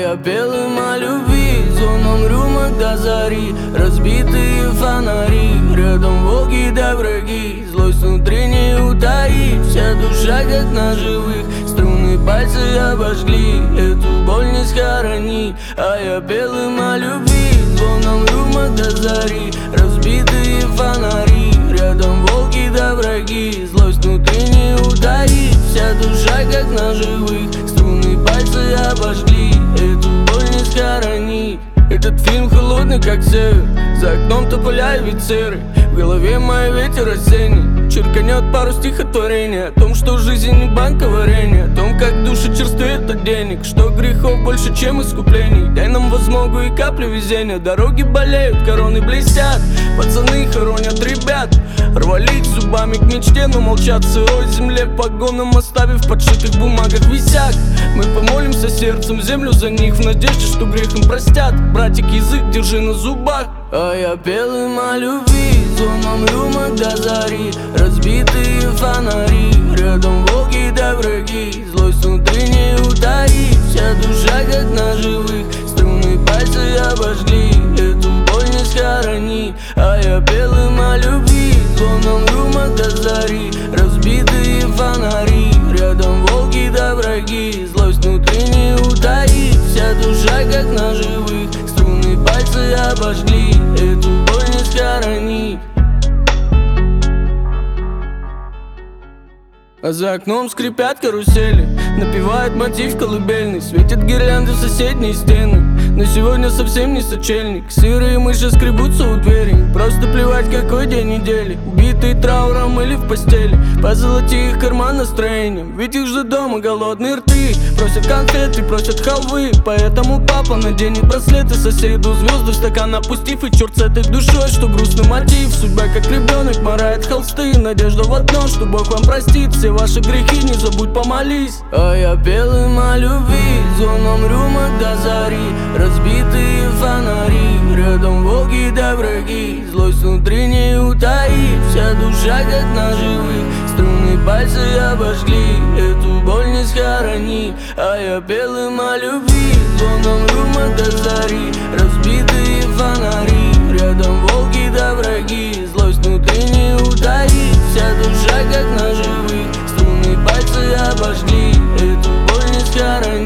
я пел им о любви, звоном рюмок до зари, разбитые фонари, рядом волки да враги, злость внутри не утаить, вся душа как ножевых, струны пальцы обожгли, эту боль не схоронить. А я пел им о любви, звоном рюмок до зари, разбитые фонари, рядом волки да враги, злость внутри не утаить, вся душа как ножевых, струны пальцы обожгли, эту боль не схоронить. Этот фильм холодный, как север, за окном тополя и офицеры, в голове мой ветер осенний, черканет пару стихотворений о том, что жизнь не банка варенья, о том, как душа черствеет от денег, что грехов больше, чем искуплений. Дай нам возмогу и каплю везения, дороги болеют, короны блестят, пацаны хоронят ребят, рвались зубами к мечте, но молчат в сырой земле, погонам оставив в подшитых бумагах висяк. Мы помолимся сердцем землю за них, в надежде, что грех им простят. Братик, язык держи на зубах. А я пел им о любви, звоном рюмок до зари, разбитые фонари, рядом волки да враги, злость внутри не утаить, вся душа как ножевых, струны пальцы обожгли, эту боль не схоронить. А я пел им о любви, звоном рюмок до зари, разбитые фонари, рядом волки да враги, злость внутри не утаить, вся душа как ножевых, струны пальцы обожгли, эту боль не схоронить. А за окном скрипят карусели, напевает мотив колыбельный, светят гирлянды в соседние стены. Но сегодня совсем не сочельник, сырые мыши скребутся у двери, просто плевать какой день недели, убитые трауром или в постели, позолоти их карман настроением, ведь их ждут дома голодные рты, просят конфеты, просят халвы, поэтому папа наденет браслеты соседу, звезды в стакан опустив, и черт с этой душой, что грустный мотив, судьба как ребенок марает холсты, надежда в одно, что Бог вам простит все ваши грехи, не забудь помолись. А я пел им о любви, звоном рюмок до зари, разбитые фонари, рядом волки да враги, злость внутри не утаить, вся душа как ножевых, струны пальцы обожгли, эту боль не схоронить. А я пел им о любви, звоном рюмок до зари, разбитые фонари, рядом волки да враги, злость внутри не утаить, вся душа как ножевых, струны пальцы обожгли, эту боль не схоронить.